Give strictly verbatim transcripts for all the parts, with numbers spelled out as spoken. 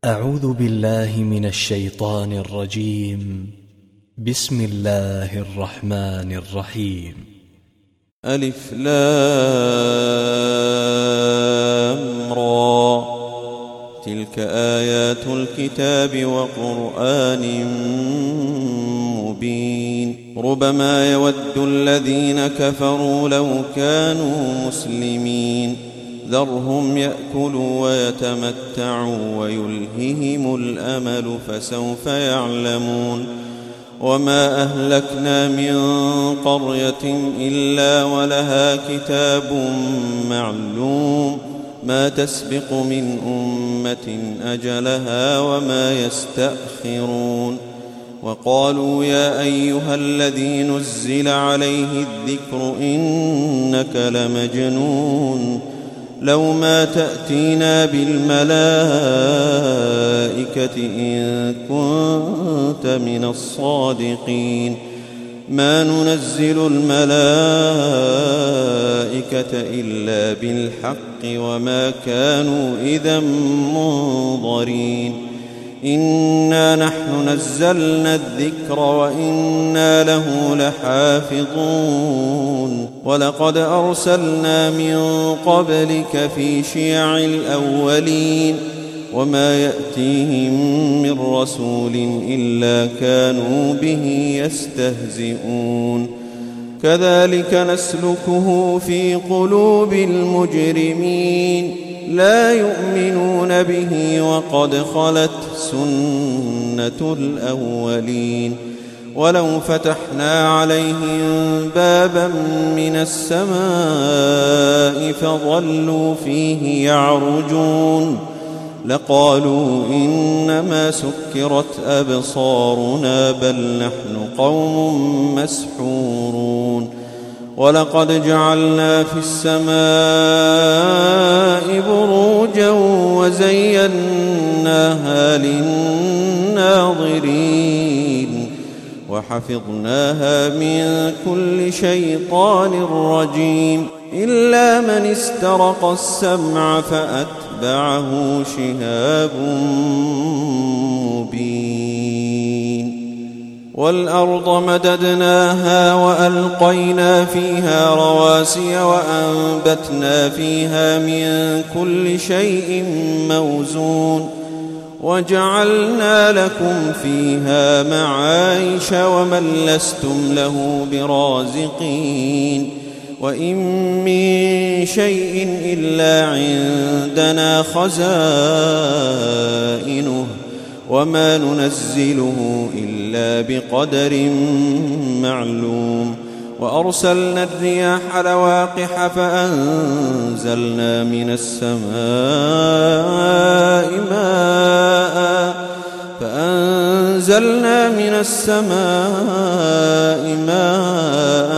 أعوذ بالله من الشيطان الرجيم. بسم الله الرحمن الرحيم. ألف لام را، تلك آيات الكتاب وقرآن مبين. ربما يود الذين كفروا لو كانوا مسلمين، ذرهم يأكلوا ويتمتعوا ويلههم الأمل فسوف يعلمون. وما أهلكنا من قرية إلا ولها كتاب معلوم، ما تسبق من أمة أجلها وما يستأخرون. وقالوا يا أيها الذي نزل عليه الذكر إنك لمجنون، لو ما تأتينا بالملائكة إن كنت من الصادقين. ما ننزل الملائكة إلا بالحق وما كانوا إذا منظرين. إنا نحن نزلنا الذكر وإنا له لحافظون. ولقد أرسلنا من قبلك في شيع الأولين، وما يأتيهم من رسول إلا كانوا به يستهزئون. كذلك نسلكه في قلوب المجرمين، لا يؤمنون به وقد خلت سنة الأولين. ولو فتحنا عليهم بابا من السماء فظلوا فيه يعرجون لقالوا إنما سكرت أبصارنا بل نحن قوم مسحورون. ولقد جعلنا في السماء بروجا وزيناها للناظرين وحفظناها من كل شيطان رجيم، إلا من استرق السمع فأتبعه شهاب مبين. والأرض مددناها وألقينا فيها رواسي وأنبتنا فيها من كل شيء موزون، وجعلنا لكم فيها معايش ومن لستم له برازقين. وإن من شيء إلا عندنا خزائنه وما ننزله إلا بقدر معلوم. وأرسلنا الرياح لواقح فأنزلنا من السماء ماء فأنزلنا من السماء ماء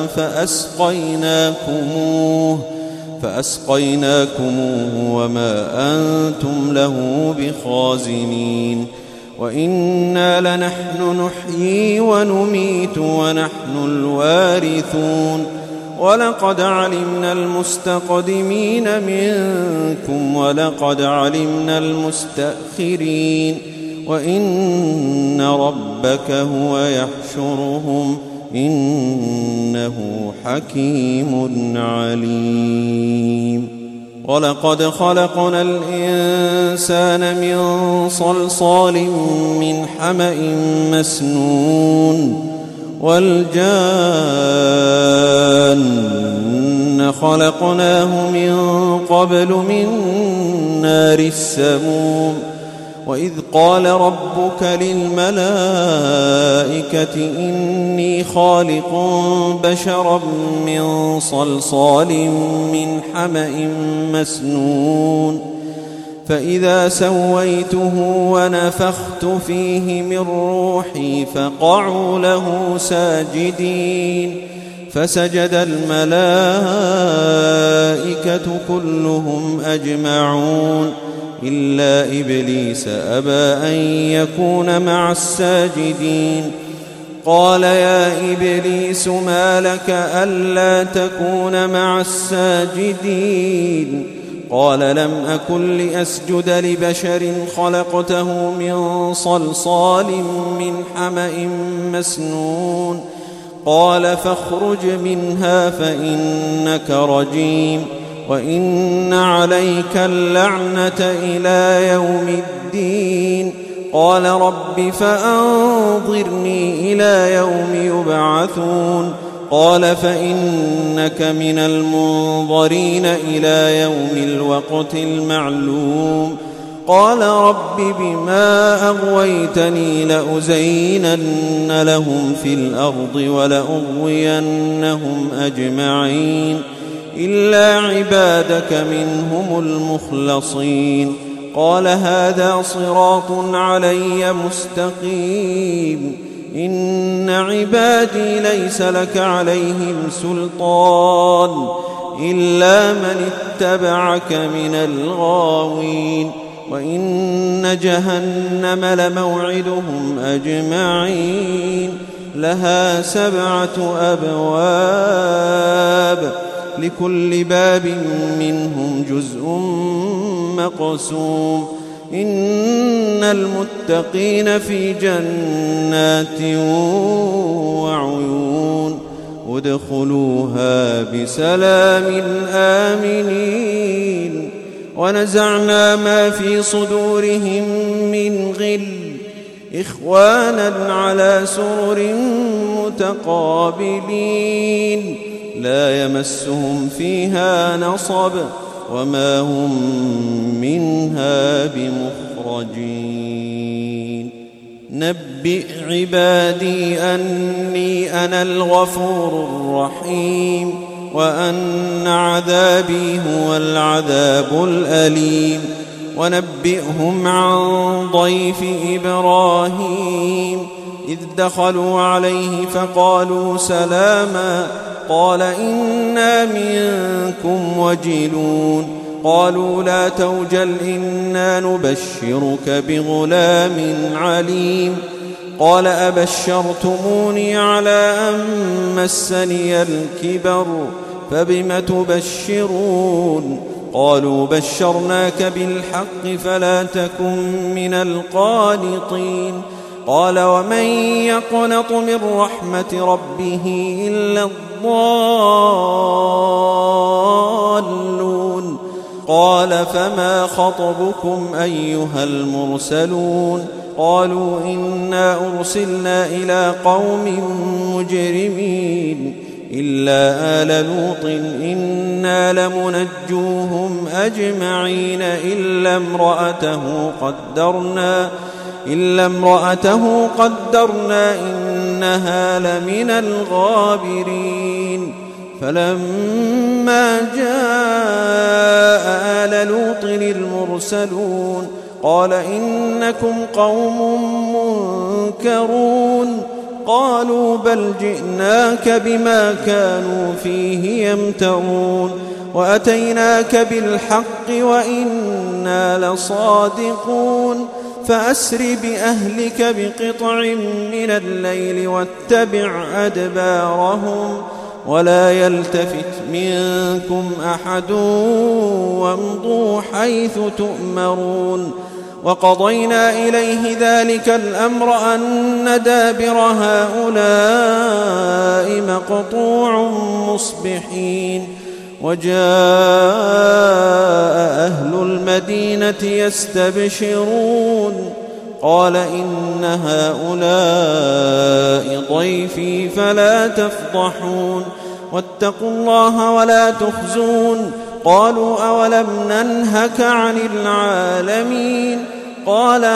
فأسقيناكموه فأسقيناكموه وما أنتم له بخازنين. وإنا لنحن نحيي ونميت ونحن الوارثون. ولقد علمنا المستقدمين منكم ولقد علمنا المستأخرين، وإن ربك هو يحشرهم إنه حكيم عليم. ولقد خلقنا الإنسان من صلصال من حمأ مسنون، والجان خلقناه من قبل من نار السموم. وإذ قال ربك للملائكة إني خالق بشرا من صلصال من حمأ مسنون، فإذا سويته ونفخت فيه من روحي فقعوا له ساجدين. فسجد الملائكة كلهم أجمعون إلا إبليس أبى أن يكون مع الساجدين. قال يا إبليس ما لك ألا تكون مع الساجدين؟ قال لم أكن لأسجد لبشر خلقته من صلصال من حمأ مسنون قال فاخرج منها فإنك رجيم وإن عليك اللعنة إلى يوم الدين قال رب فأنظرني إلى يوم يبعثون قال فإنك من المنظرين إلى يوم الوقت المعلوم قال رب بما أغويتني لأزينن لهم في الأرض ولأغوينهم أجمعين إلا عبادك منهم المخلصين قال هذا صراط علي مستقيم إن عبادي ليس لك عليهم سلطان إلا من اتبعك من الغاوين وإن جهنم لموعدهم أجمعين لها سبعة أبواب لكل باب منهم جزء مقسوم إن المتقين في جنات وعيون ادخلوها بسلام آمنين ونزعنا ما في صدورهم من غل إخوانا على سرر متقابلين لا يمسهم فيها نصب وما هم منها بمخرجين نبئ عبادي أني أنا الغفور الرحيم وأن عذابي هو العذاب الأليم ونبئهم عن ضيف إبراهيم إذ دخلوا عليه فقالوا سلاما قال إنا منكم وجلون قالوا لا توجل إنا نبشرك بغلام عليم قال أبشرتموني على أن مسني الكبر فبم تبشرون قالوا بشرناك بالحق فلا تكن من القانطين قال ومن يقنط من رحمة ربه إلا الضالون قال فما خطبكم أيها المرسلون قالوا إنا أرسلنا إلى قوم مجرمين إلا آل لوط إنا لمنجوهم أجمعين إلا امرأته قدرنا إلا امرأته قدرنا إنها لمن الغابرين فلما جاء آل لوط المرسلون قال إنكم قوم منكرون قالوا بل جئناك بما كانوا فيه يمترون وأتيناك بالحق وإنا لصادقون فأسر بأهلك بقطع من الليل واتبع أدبارهم ولا يلتفت منكم أحد وامضوا حيث تؤمرون وقضينا إليه ذلك الأمر أن دابر هؤلاء مقطوع مصبحين وجاء أهل المدينة يستبشرون قال إن هؤلاء ضيفي فلا تفضحون واتقوا الله ولا تخزون قالوا أولم ننهك عن العالمين قال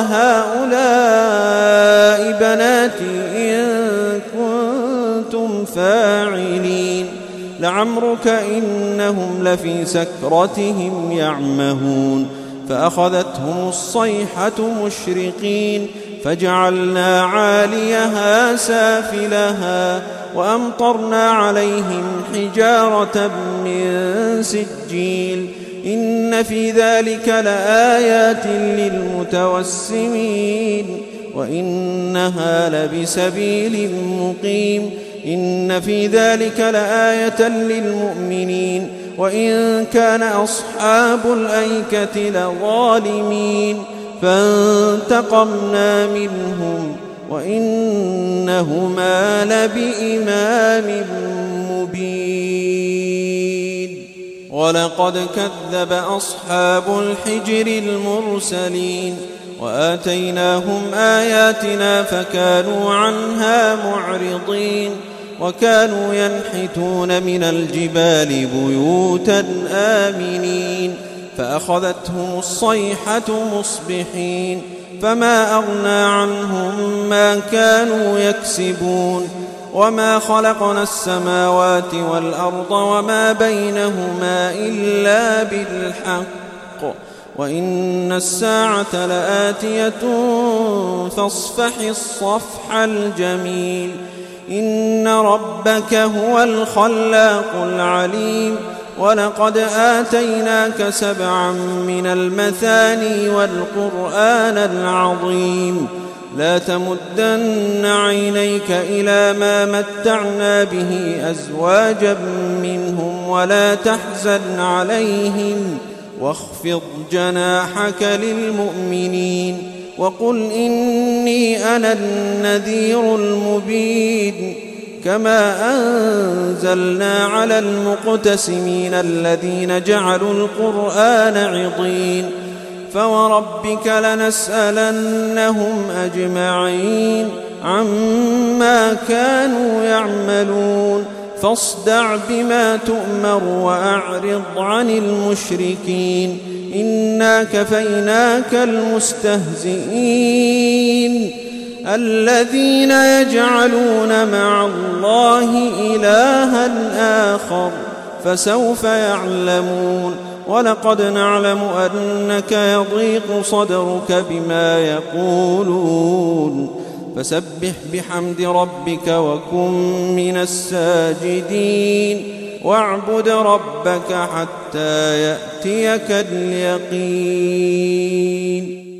هؤلاء بناتي إن كنتم فاعلين لعمرك إنهم لفي سكرتهم يعمهون فأخذتهم الصيحة مشرقين فجعلنا عاليها سافلها وأمطرنا عليهم حجارة من سجيل إن في ذلك لآيات للمتوسمين وإنها لبسبيل مقيم إن في ذلك لآية للمؤمنين وإن كان أصحاب الأيكة لظالمين فانتقمنا منهم وإنهما لبإمام مبين ولقد كذب أصحاب الحجر المرسلين وآتيناهم آياتنا فكانوا عنها معرضين وكانوا ينحتون من الجبال بيوتا آمنين فأخذتهم الصيحة مصبحين فما أغنى عنهم ما كانوا يكسبون وما خلقنا السماوات والأرض وما بينهما إلا بالحق وإن الساعة لآتية فاصفح الصفح الجميل إن ربك هو الخلاق العليم ولقد آتيناك سبعا من المثاني والقرآن العظيم لا تمدن عينيك إلى ما متعنا به أزواجا منهم ولا تحزن عليهم واخفض جناحك للمؤمنين وقل إني أنا النذير المبين كما أنزلنا على المقتسمين الذين جعلوا القرآن عضين فوربك لنسألنهم أجمعين عما كانوا يعملون فاصدع بما تؤمر وأعرض عن المشركين إنا كفيناك المستهزئين الذين يجعلون مع الله إلها آخر فسوف يعلمون ولقد نعلم أنك يضيق صدرك بما يقولون فسبح بحمد ربك وكن من الساجدين واعبد ربك حتى يأتيك اليقين.